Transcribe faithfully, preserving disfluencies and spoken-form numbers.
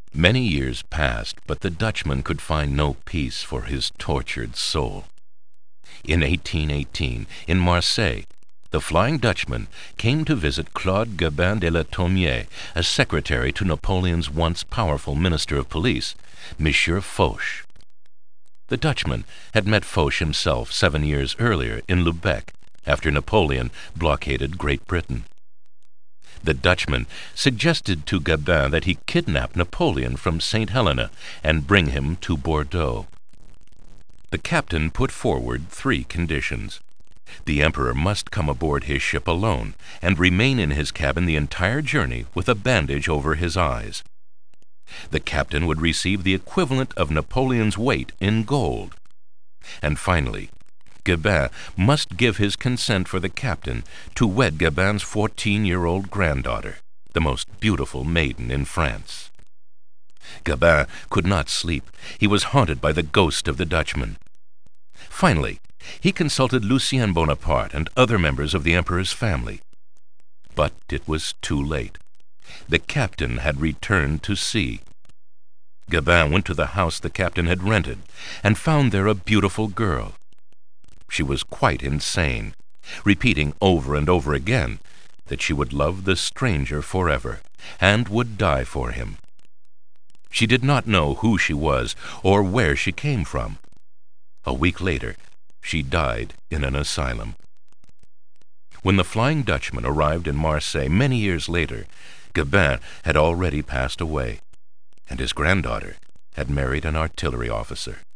Many years passed, but the Dutchman could find no peace for his tortured soul. In eighteen eighteen, in Marseille, the Flying Dutchman came to visit Claude Gabin de la Thomier, a secretary to Napoleon's once powerful Minister of Police, Monsieur Foch. The Dutchman had met Foch himself seven years earlier in Lubeck, after Napoleon blockaded Great Britain. The Dutchman suggested to Gabin that he kidnap Napoleon from Saint Helena and bring him to Bordeaux. The captain put forward three conditions. The Emperor must come aboard his ship alone and remain in his cabin the entire journey with a bandage over his eyes. The captain would receive the equivalent of Napoleon's weight in gold. And finally, Gabin must give his consent for the captain to wed Gabin's fourteen-year-old granddaughter, the most beautiful maiden in France. Gabin could not sleep. He was haunted by the ghost of the Dutchman. Finally, he consulted Lucien Bonaparte and other members of the Emperor's family. But it was too late. The captain had returned to sea. Gabin went to the house the captain had rented and found there a beautiful girl. She was quite insane, repeating over and over again that she would love the stranger forever and would die for him. She did not know who she was or where she came from. A week later, she died in an asylum. When the Flying Dutchman arrived in Marseille many years later, Gabin had already passed away, and his granddaughter had married an artillery officer.